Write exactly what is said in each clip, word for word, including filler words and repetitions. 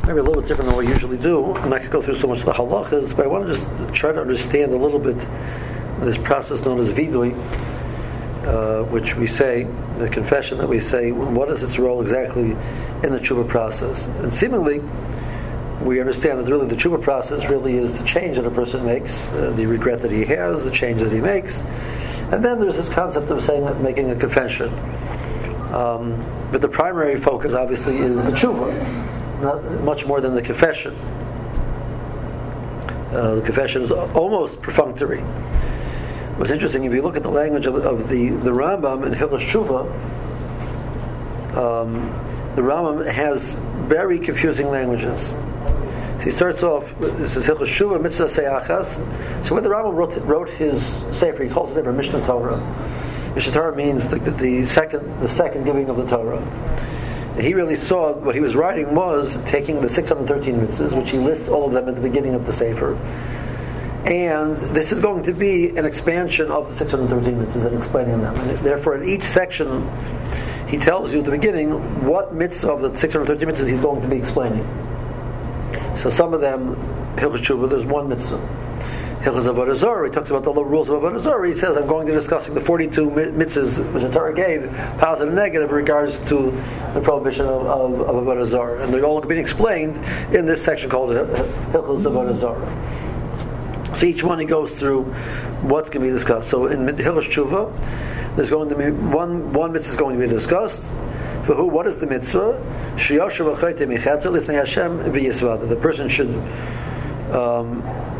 maybe a little bit different than what we usually do. I'm not going to go through so much of the halachas, but I want to just try to understand a little bit this process known as vidui, uh, which we say, the confession that we say, what is its role exactly in the tshuva process? And seemingly, we understand that really the tshuva process really is the change that a person makes, uh, the regret that he has, the change that he makes. And then there's this concept of saying that making a confession. Um, but the primary focus, obviously, is the tshuva, not much more than the confession. Uh, the confession is almost perfunctory. What's interesting, if you look at the language of, of the, the Rambam in Hilchos Tshuva, um, the Rambam has very confusing languages. So he starts off, this is Hilchos Tshuva, Mitzvah Seyachas. So when the Rambam wrote, wrote his Sefer, he calls it Sefer Mishnah Torah. Mishnah Torah means the, the second the second giving of the Torah. And he really saw what he was writing was taking the six hundred thirteen mitzvahs, which he lists all of them at the beginning of the Sefer. And this is going to be an expansion of the six hundred thirteen mitzvahs and explaining them. And therefore, in each section, he tells you at the beginning what mitzvah of the six hundred thirteen mitzvahs he's going to be explaining. So some of them, Hilchos Tshuva, there's one mitzvah. Hilchos Avodah Zarah, he talks about the little rules of Avodah Zarah. He says, I'm going to be discussing the forty-two mitzvahs which the Torah gave, positive and negative, in regards to the prohibition of, of, of Avodah Zarah. And they're all being explained in this section called Hilchos Avodah Zarah. So each one he goes through what's going to be discussed. So in Hilchos Tshuva, there's going to be one one mitzvah is going to be discussed. For who? What is the mitzvah? The person should um,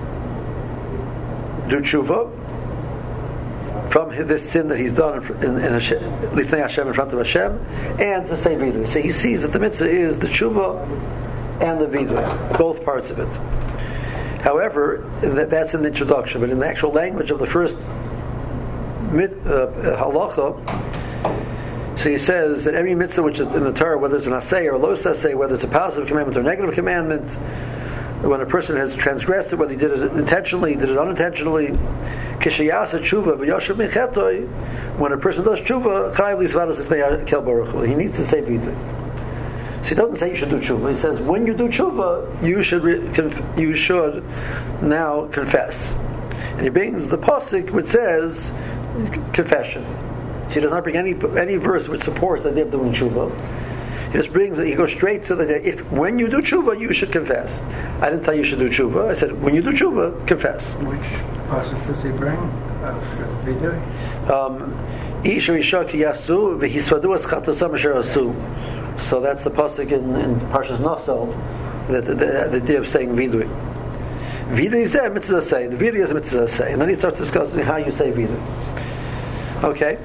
do tshuva from this sin that he's done in, in Lifnei Hashem, in front of Hashem, and to say vidui. So he sees that the mitzvah is the tshuva and the vidui, both parts of it. However, that, that's in the introduction, but in the actual language of the first mit, uh, halacha, so he says that every mitzvah which is in the Torah, whether it's an asay or a los asay, whether it's a positive commandment or a negative commandment, when a person has transgressed it, whether he did it intentionally, did it unintentionally, kishayasa tshuva v'yoshev min chetoi, when a person does tshuva, chayav lisvados lifnei kel baruch hu, he needs to say vidui. So he doesn't say you should do tshuva. He says when you do tshuva, you should re- conf- you should now confess. And he brings the pasuk which says confession. So he does not bring any any verse which supports that they're doing tshuva. He just brings it. He goes straight to the if when you do tshuva, you should confess. I didn't tell you you should do tshuva. I said when you do tshuva, confess. Which pasuk does he bring uh, for the video? Isha isha ki yasu v'hisvadu es chatusam asher asu. So that's the pasuk in, in Parshas Nosel, that the, the, the idea of saying vidui. Vidui is a mitzvah say. The vidui is a mitzvah say, and then he starts discussing how you say vidui. Okay.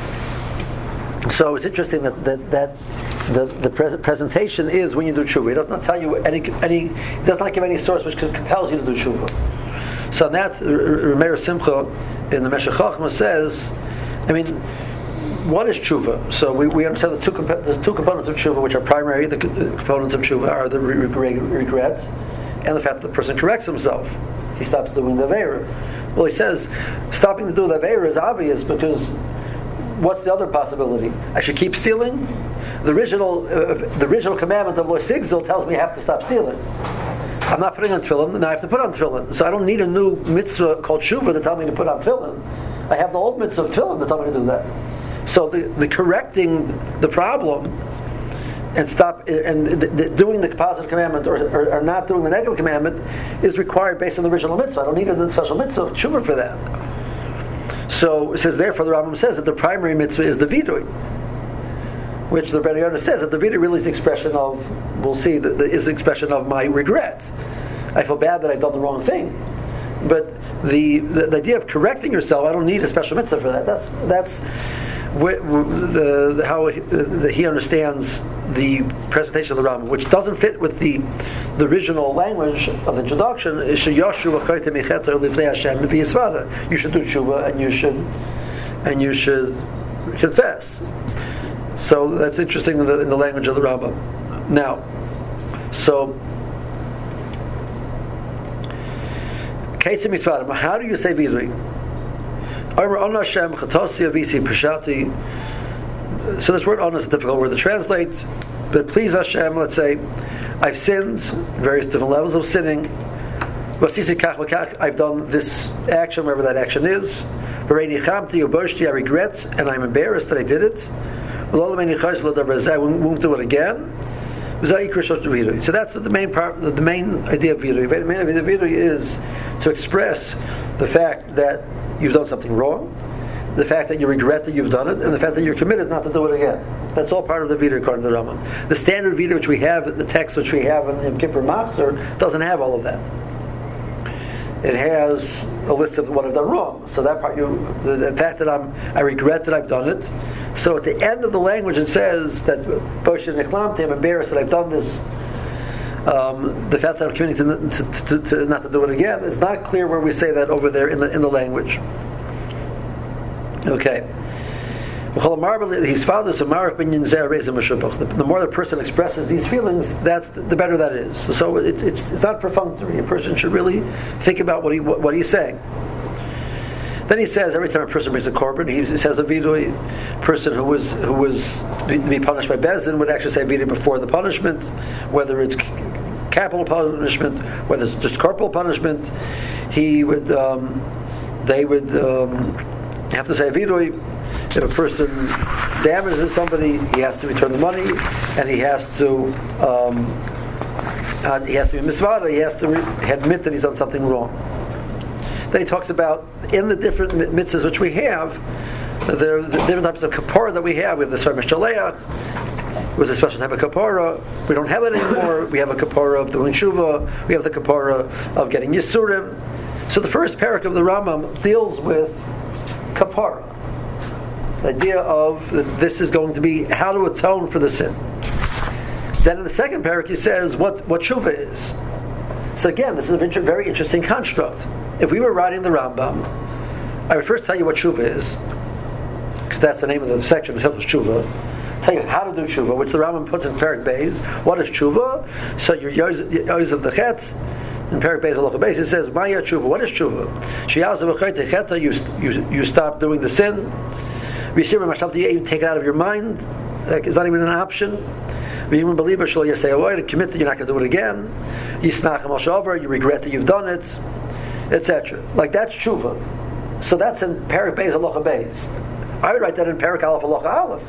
So it's interesting that that, that the the pre- presentation is when you do tshuva. It does not tell you any any. It does not give any source which compels you to do tshuva. So that Rameir Simcha in the Meshech Chochmah says, I mean, what is tshuva? So we, we understand the two comp- the two components of tshuva, which are primary. The co- components of tshuva are the re- re- regrets and the fact that the person corrects himself. He stops doing the aveira. Well, he says stopping to do the aveira is obvious because what's the other possibility? I should keep stealing. The original uh, the original commandment of Lo Sigzil tells me I have to stop stealing. I'm not putting on tefillin, now I have to put on tefillin. So I don't need a new mitzvah called tshuva to tell me to put on tefillin. I have the old mitzvah of tefillin to tell me to do that. So the, the correcting the problem and stop and the, the, doing the positive commandment or, or, or not doing the negative commandment is required based on the original mitzvah. I don't need a special mitzvah of tshuva for that. So it says, therefore the Rambam says that the primary mitzvah is the vidui, which the Rebbe Yonah says that the vidui really is the expression of, we'll see, the, the, is the expression of my regret. I feel bad that I've done the wrong thing. But the, the the idea of correcting yourself, I don't need a special mitzvah for that. That's that's wh- the, the, how he, the, he understands the presentation of the Rambam, which doesn't fit with the the original language of the introduction. You should do tshuva and you should and you should confess. So that's interesting in the, in the language of the Rambam. Now, so how do you say vidui? So this word "on" is a difficult word to translate, but please Hashem, let's say, I've sinned, various different levels of sinning. I've done this action, wherever that action is. I regret and I'm embarrassed that I did it. I won't do it again. So that's the main part, the main idea of vidui. The main idea of vidui is to express the fact that you've done something wrong, the fact that you regret that you've done it, and the fact that you're committed not to do it again. That's all part of the vidui according to the Rambam. The standard vidui which we have, the text which we have in Yom Kippur Machzor, doesn't have all of that. It has a list of what I've done wrong. So that part, you, the, the fact that I'm, I regret that I've done it. So at the end of the language, it says that Bosh Nechlamti, I'm embarrassed that I've done this. Um, the fact that I'm committing to, to, to, to not to do it again, it's not clear where we say that over there in the in the language. Okay. His father, the more the person expresses these feelings, that's the better that is. So it's it's, it's not perfunctory. A person should really think about what he what, what he's saying. Then he says every time a person brings a korban, he says a vidui. Person who was who was to be punished by Bezdin would actually say vidui before the punishment, whether it's capital punishment, whether it's just corporal punishment. He would um, they would um, have to say vidui. If a person damages somebody, he has to return the money, and he has to um, uh, he has to be misvada. He has to re- admit that he's done something wrong. Then he talks about in the different mitzvahs which we have, there are the different types of kapara that we have. We have the Sarmish Shaleach, was a special type of kapara. We don't have it anymore. We have a kapara of doing tshuva. We have the kapara of getting yisurim. So the first parak of the Rambam deals with kapara. The idea of that this is going to be how to atone for the sin. Then in the second parak he says what, what tshuva is. So again, this is a very interesting construct. If we were writing the Rambam, I would first tell you what tshuva is, because that's the name of the section, the Hilchos Tshuva. Tell you how to do tshuva, which the Rambam puts in Parak Beis. What is tshuva? So your yoz of the chet in Parak Beis Halacha Beis, it says Maya tshuva. What is tshuva? You you you stop doing the sin. You even take it out of your mind. Like, it's not even an option. You believe it, you say, oh, to commit that you're not going to do it again. You regret that you've done it, et cetera. Like that's tshuva. So that's in Parak Beis Halacha Beis. I would write that in Parak Aleph Halacha Aleph.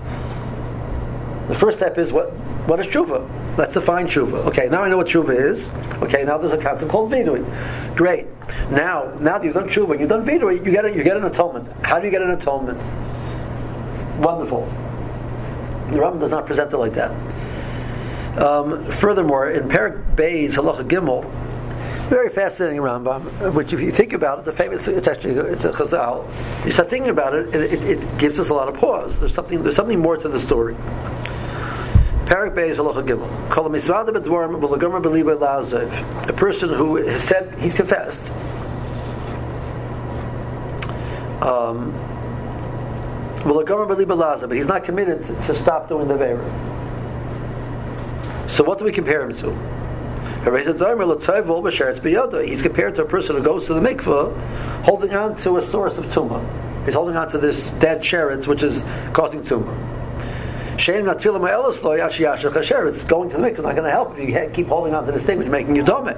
The first step is what? What is tshuva? Let's define tshuva. Okay, now I know what tshuva is. Okay, now there's a concept called vidui. Great. Now, now that you've done tshuva, you've done vidui, you get a, you get an atonement. How do you get an atonement? Wonderful. The Rambam does not present it like that. Um, furthermore, in Parak Beis Halacha Gimel, very fascinating Rambam, which if you think about it, it's a famous, it's actually it's a Chazal. You start thinking about it, it, it, it gives us a lot of pause. There's something there's something more to the story. Parak Beis Halacha Gimel. Kol misvada b'dvarim v'legomer b'liba la'azev. A person who has said he's confessed. Um, but he's not committed to, to stop doing the Veira. So what do we compare him to? He's compared to a person who goes to the mikveh holding on to a source of tumah. He's holding on to this dead sheretz which is causing tumah. It's going to the mikveh is not going to help if you keep holding on to this thing which is making you dumb.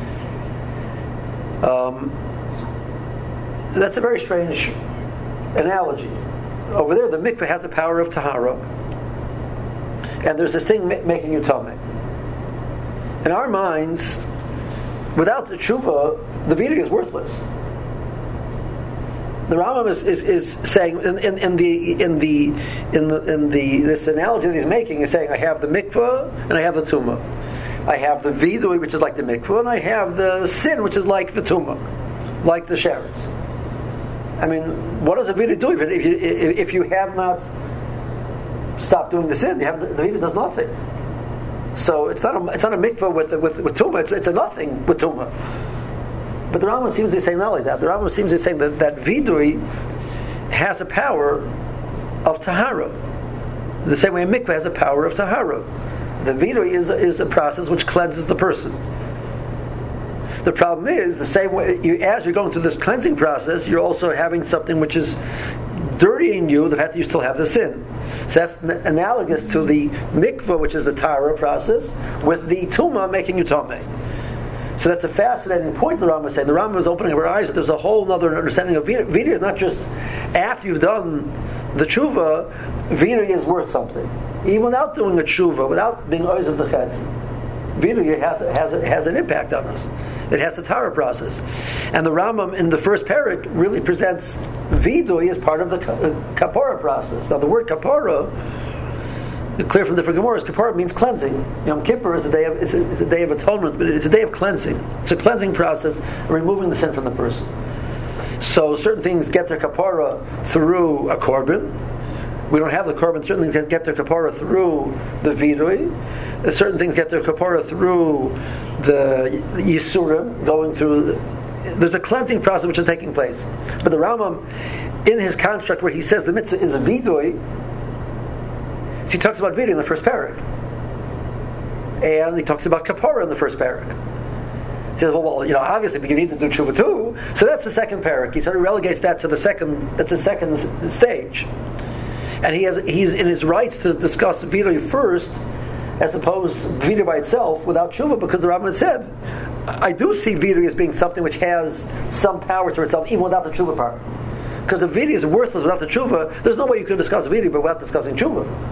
Um, that's a very strange analogy. Over there, the mikveh has the power of tahara, and there's this thing making you tameh. In our minds, without the tshuva, the vidui is worthless. The Rambam is, is, is saying in, in, in the in the in the in the this analogy that he's making is saying I have the mikveh and I have the tumah. I have the vidui, which is like the mikveh, and I have the sin, which is like the tumah, like the sheretz. I mean, what does a vidui do if you if you have not stopped doing the sin? You have the, the vidui does nothing. So it's not a it's not a mikvah with with with tumah. It's it's a nothing with tumah. But the Rambam seems to be saying not like that. The Rambam seems to be saying that that vidui has a power of tahara, the same way a mikvah has a power of tahara. The vidui is is a process which cleanses the person. The problem is the same way you, as you're going through this cleansing process, you're also having something which is dirtying you. The fact that you still have the sin. So that's n- analogous to the mikvah, which is the tahara process, with the tumah making you tameh. So that's a fascinating point the Rambam is saying. The Rambam is opening our eyes that there's a whole other understanding of vidui. Vidui is not just after you've done the tshuva, vidui is worth something. Even without doing a tshuva, without being oiz of the chetz, vidui has, has, has an impact on us. It has a tahara process. And the Rambam in the first parak really presents vidui as part of the kapara process. Now the word kapara, clear from different Gemaras, Kippur means cleansing. Yom Kippur is a day of it's a, it's a day of atonement, but it's a day of cleansing. It's a cleansing process, removing the sin from the person. So certain things get their kapara through a korban. We don't have the korban. Certain things get their kapara through the vidui. Certain things get their kapara through the yisurim, going through. There's a cleansing process which is taking place. But the Rambam, in his construct where he says the mitzvah is a vidui, so he talks about vidui in the first parak, and he talks about kapara in the first parak. He says, well, well, you know, obviously we need to do tshuva too, so that's the second parak. He sort of relegates that to the second. That's the second stage, and he has he's in his rights to discuss vidui first, as opposed to vidui by itself without tshuva, because the Rambam said, I do see vidui as being something which has some power to itself, even without the tshuva part. Because if vidui is worthless without the tshuva, there's no way you could discuss vidui but without discussing tshuva.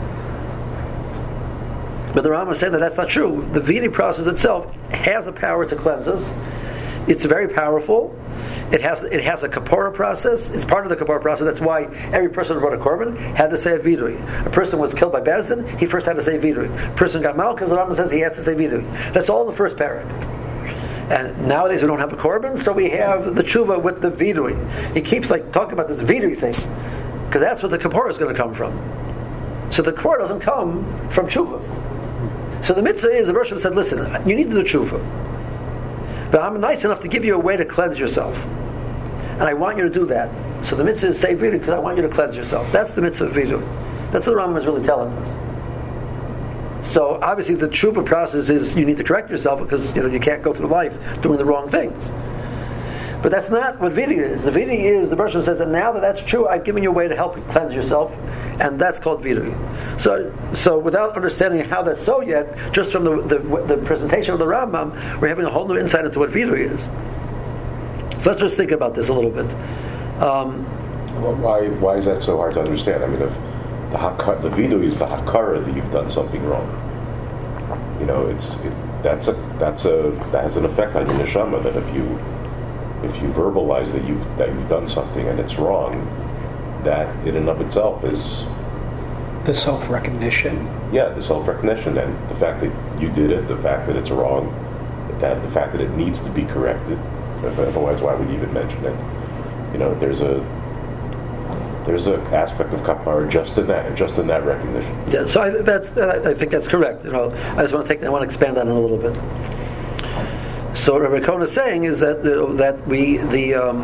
But the Rambam is saying that that's not true. The vidui process itself has a power to cleanse us. It's very powerful. It has it has a kapara process. It's part of the kapara process. That's why every person who brought a korban had to say a vidui. A person was killed by Bezdin, he first had to say vidui. A person got malchus, the Rambam says he has to say vidui. That's all in the first parak. And nowadays we don't have a korban, so we have the tshuva with the vidui. He keeps like talking about this vidui thing, because that's where the kapara is going to come from. So the kapara doesn't come from tshuva. So the mitzvah is, the Rosh Hashanah said, listen, you need to do tshuva, but I'm nice enough to give you a way to cleanse yourself, and I want you to do that. So the mitzvah is say vidui because I want you to cleanse yourself. That's the mitzvah of vidui. That's what the Rambam is really telling us. So obviously the tshuva process is you need to correct yourself because you know you can't go through life doing the wrong things. But that's not what vidui is. The vidui is, the Rosh Hashanah says that now that that's true, I've given you a way to help you cleanse yourself, and that's called vidui. So, so without understanding how that's so yet, just from the, the the presentation of the Rambam, we're having a whole new insight into what vidui is. So let's just think about this a little bit. Um, well, why why is that so hard to understand? I mean, if the hakar, the vidui is the hakara that you've done something wrong. You know, it's it, that's a that's a that has an effect on your neshama. That if you if you verbalize that you that you've done something and it's wrong, that in and of itself is the self-recognition. Yeah, the self-recognition, and the fact that you did it, the fact that it's wrong, that the fact that it needs to be corrected. Otherwise, why would you even mention it? You know, there's a there's an aspect of kapara just in that, just in that recognition. Yeah, so I, that's I think that's correct. You know, I just want to take I want to expand on it a little bit. So what Rabbi Cohen is saying is that uh, that we the um,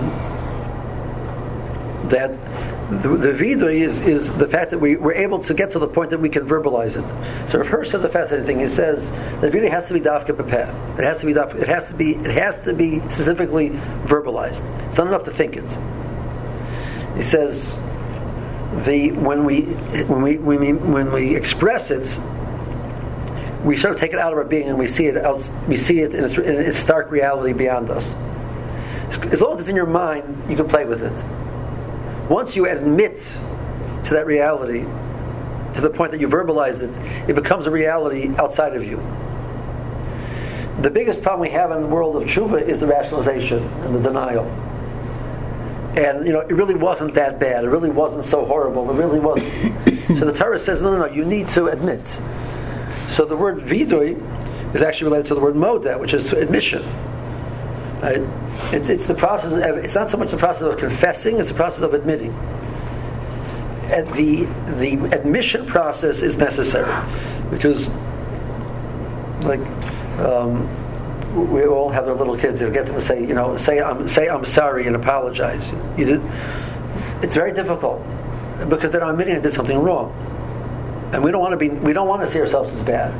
that the, the vidui is, is the fact that we we're able to get to the point that we can verbalize it. So Rav Hirsch says a fascinating thing. He says that vidui has to be dafka b'peh. It has to be dafka, it has to be it has to be specifically verbalized. It's not enough to think it. He says the when we when we when we when we express it, we sort of take it out of our being and we see it out, we see it in its, in its stark reality beyond us. As long as it's in your mind, you can play with it. Once you admit to that reality, to the point that you verbalize it, it becomes a reality outside of you. The biggest problem we have in the world of tshuva is the rationalization and the denial. And you know, it really wasn't that bad. It really wasn't so horrible. It really wasn't. So the Torah says, no, no, no. You need to admit. So the word vidui is actually related to the word moda, which is admission. Right? It's, it's the process. Of, it's not so much the process of confessing; it's the process of admitting. And the the admission process is necessary because, like, um, we all have our little kids. They'll get them to say, you know, say I'm say I'm sorry and apologize. You did. It's very difficult because they're not admitting they did something wrong. And we don't want to be. We don't want to see ourselves as bad.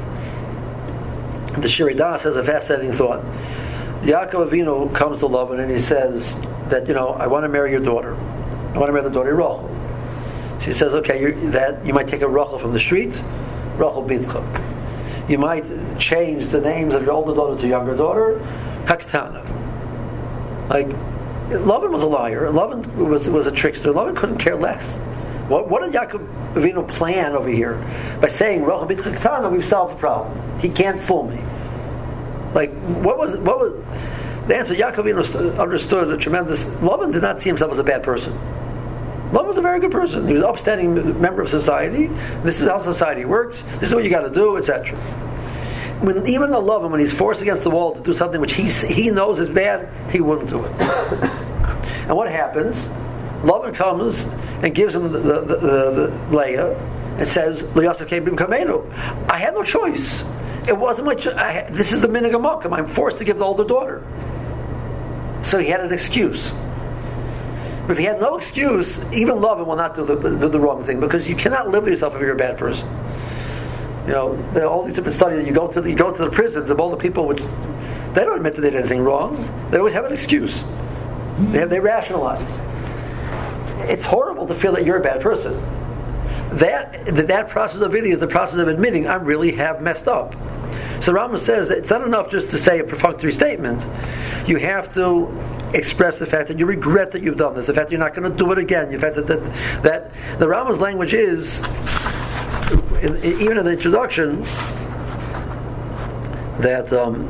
The Shiri Das has a fascinating thought. Yaakov Avinu comes to Lavan and he says that you know I want to marry your daughter. I want to marry the daughter of Rachel. She says, okay, you're, that you might take a Rachel from the street, Rachel Bitcha. You might change the names of your older daughter to younger daughter, Haktana. Like, Lavan was a liar. Lavan was was a trickster. Lavan couldn't care less. What, what did Yaakov Avinu plan over here? By saying, Rachel Bitcha Haktana, we've solved the problem. He can't fool me. Like, what was, what was, the answer, Yaakov Avinu understood a tremendous, Lavan did not see himself as a bad person. Lavan was a very good person. He was an upstanding member of society. This is how society works. This is what you got to do, et cetera. When even the Lavan, when he's forced against the wall to do something which he he knows is bad, he wouldn't do it. And what happens? Lavan comes and gives him the, the, the, the Leah and says, "L'yaseh b'im kamenu." I had no choice. It wasn't my choice. This is the minhag hamalkim. I'm forced to give the older daughter. So he had an excuse. But if he had no excuse, even Lavan will not do the, do the wrong thing, because you cannot live with yourself if you're a bad person. You know, there are all these different studies. You go to the, you go to the prisons of all the people which they don't admit that they did anything wrong. They always have an excuse. They have, they rationalize. It's horrible to feel that you're a bad person. That that, that process of it is the process of admitting I really have messed up. So Rambam says that it's not enough just to say a perfunctory statement. You have to express the fact that you regret that you've done this, the fact that you're not going to do it again, the fact that that, that the Rambam's language is, in, in, even in the introduction, that um,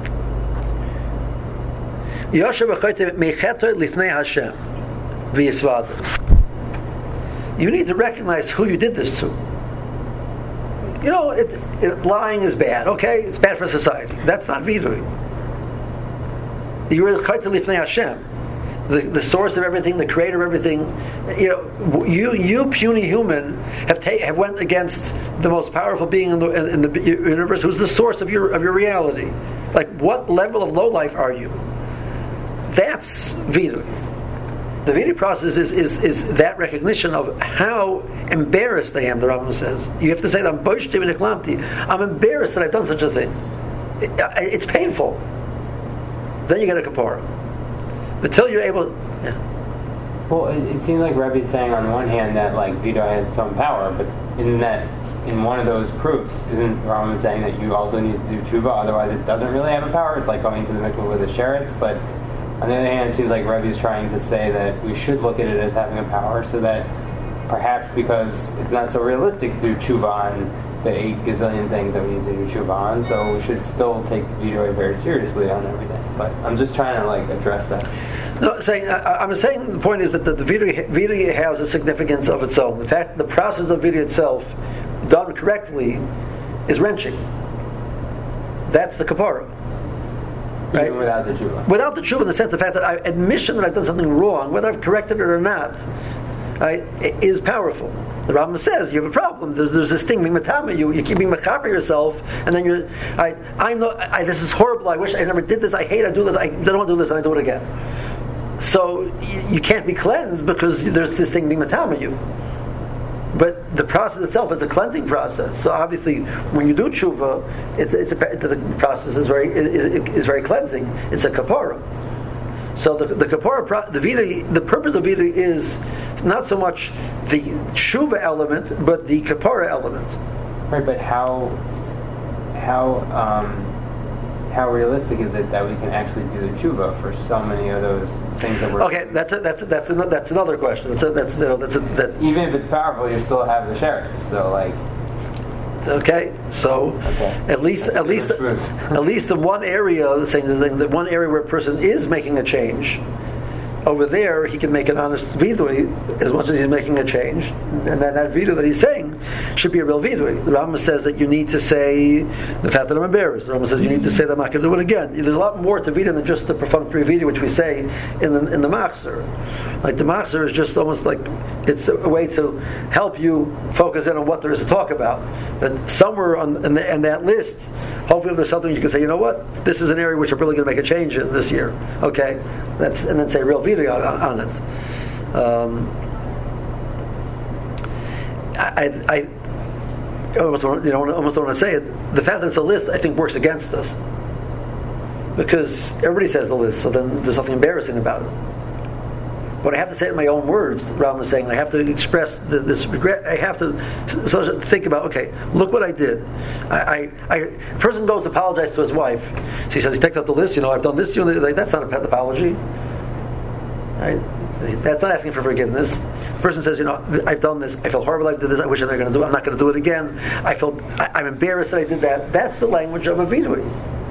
you need to recognize who you did this to. You know, it, it, lying is bad, okay? It's bad for society. That's not vidui. You were chayta lifnei Hashem, the, the source of everything, the creator of everything. You know, you you puny human have ta- have went against the most powerful being in the in the universe, who's the source of your of your reality. Like, what level of low life are you? That's vidui. The vidui process is, is, is that recognition of how embarrassed I am, the Rambam says. You have to say that I'm boishti v'niklamti. I'm embarrassed that I've done such a thing. It, it's painful. Then you get a kapara. Until you're able... Yeah. Well, it, it seems like Rebbe is saying on one hand that like vidui has some power, but in that, in one of those proofs, isn't Rambam saying that you also need to do tshuva, otherwise it doesn't really have a power? It's like going to the mikveh with a sheretz, but on the other hand, it seems like Rebbe is trying to say that we should look at it as having a power, so that perhaps because it's not so realistic to do tshuva on the eight gazillion things that we need to do tshuva on, so we should still take vidui very seriously on everything. But I'm just trying to like address that. No, saying I, I'm saying the point is that the, the vidui, vidui has a significance of its own. In fact, the process of vidui itself, done correctly, is wrenching. That's the kapara. Right? Even without the tshuva. Without the tshuva, in the sense, the fact that I admission that I've done something wrong, whether I've corrected it or not, right, is powerful. The Rambam says you have a problem. There's, there's this thing, mimatama, you you keep being machaber yourself, and then you're. I I know I, this is horrible. I wish I never did this. I hate. I do this. I don't want to do this, and I do it again. So you, you can't be cleansed because there's this thing being matama you. But the process itself is a cleansing process. So obviously, when you do tshuva, it's, it's a, the process is very is, is very cleansing. It's a kapara. So the the kapara, the vidui, the purpose of vidui is not so much the tshuva element, but the kapara element. Right, but how how um, how realistic is it that we can actually do the tshuva for so many of those things that we're... Okay, that's a, that's a, that's a, that's another question. That's a, that's you know, that's a, that. Even if it's powerful, you still have the sheretz. So like. Okay, so okay. at least That's at least at least in one area, saying the one area where a person is making a change, over there he can make an honest vidui as much as he's making a change, and then that vidui that he's saying should be a real vidui. The Rambam says that you need to say the fact that I'm embarrassed. The Rambam says you need to say that I'm not going to do it again. There's a lot more to vidui than just the perfunctory vidui which we say in the in the machzor. Like the machzor is just almost like it's a way to help you focus in on what there is to talk about. But somewhere on in, the, in that list, hopefully there's something you can say, you know what, this is an area which I'm really going to make a change in this year. Okay, that's and then say real vidui on, on it. Um, I, I, I almost want, you know, almost don't want to say it. The fact that it's a list, I think, works against us because everybody says the list, so then there's something embarrassing about it. but I have to say it in my own words. Rambam is saying I have to express the, this regret. I have to so think about, okay, look what I did. I, I, I a person goes to apologize to his wife. She says he takes out the list. You know, I've done this. You know, like, that's not an apology. Right? That's not asking for forgiveness. The person says, you know, I've done this. I felt horrible. I did this. I wish I'm not going to do it. I'm not going to do it again. I felt I, I'm embarrassed that I did that. That's the language of a vidui.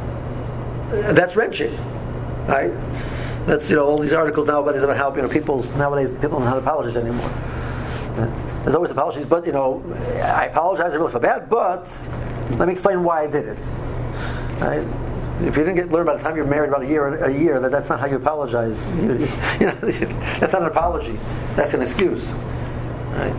That's wrenching, right? That's, you know, all these articles nowadays about how, you know, people nowadays people don't know how to apologize anymore. There's always apologies, but, you know, I apologize, I really feel bad, but let me explain why I did it. Right? If you didn't get learn by the time you're married about a year, a year that that's not how you apologize. You, you know, that's not an apology. That's an excuse. Right?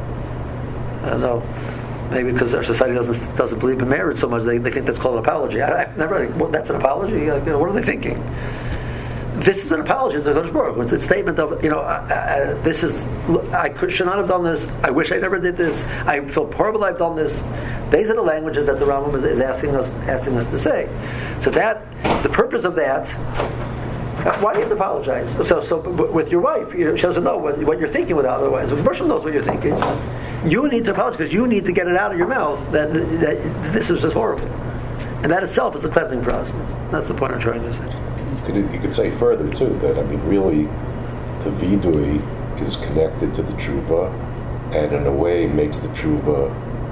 I don't know. Maybe because our society doesn't doesn't believe in marriage so much, they, they think that's called an apology. I, I've never. Well, that's an apology. Like, you know, what are they thinking? This is an apology to Kodesh Baruch Hu. It's a statement of, you know, uh, uh, this is, I could, should not have done this. I wish I never did this. I feel horrible I've done this. These are the languages that the Rambam is, is asking us asking us to say. So that, the purpose of that, uh, why do you have to apologize? So, so with your wife, you know, she doesn't know what, what you're thinking without otherwise. The person knows what you're thinking. You need to apologize because you need to get it out of your mouth that, that this is just horrible. And that itself is the cleansing process. That's the point I'm trying to say. You could, you could say further too that, I mean, really, the vidui is connected to the tshuva, and in a way makes the tshuva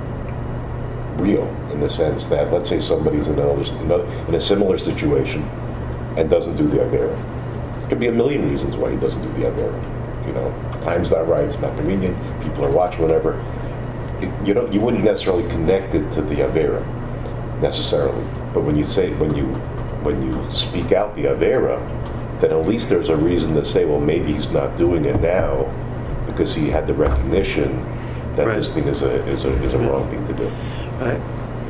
real, in the sense that, let's say somebody's in another, in a similar situation and doesn't do the avera. There could be a million reasons why he doesn't do the avera. You know, time's not right, it's not convenient, people are watching, whatever. It, you don't, you wouldn't necessarily connect it to the avera necessarily, but when you say when you when you speak out the avera, then at least there's a reason to say, well, maybe he's not doing it now because he had the recognition that right. this thing is a is a is a yeah. wrong thing to do. Right.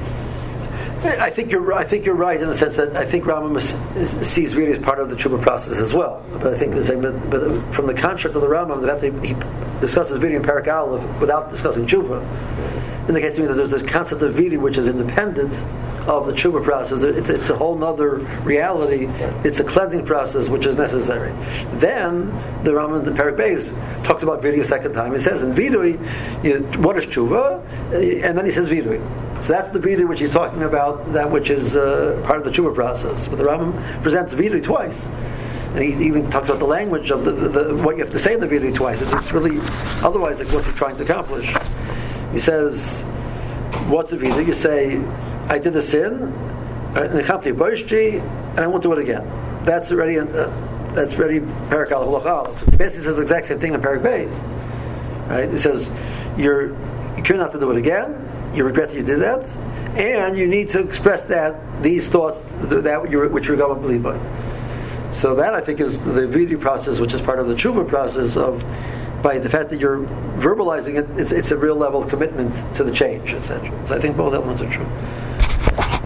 I think you're I think you're right in the sense that I think Rambam sees really as part of the tshuva process as well. But I think the same, but from the construct of the Rambam, the fact that he discusses vidui in Perek Aleph without discussing tshuva indicates to me that there's this concept of vidui which is independent of the tshuva process. It's, it's a whole other reality. It's a cleansing process which is necessary. Then the Rambam in Perek Beis talks about vidui a second time. He says in vidui, you know, what is tshuva, and then he says vidui. So that's the vidui which he's talking about, that which is uh, part of the tshuva process. But the Rambam presents vidui twice, and he even talks about the language of the, the what you have to say in the vidui twice. It's really otherwise like what's he trying to accomplish. He says, what's the vidui? You say, I did a sin, and I won't do it again. That's already uh, that's already Perek Aleph Halach Aleph. He basically says the exact same thing in Perek Beis. Right? It says you're you care not to do it again. You regret that you did that, and you need to express that these thoughts that you're, which you're going to believe by. So that I think is the vidui process, which is part of the tshuva process of. By the fact that you're verbalizing it, it's, it's a real level of commitment to the change, et cetera. So I think both elements are true.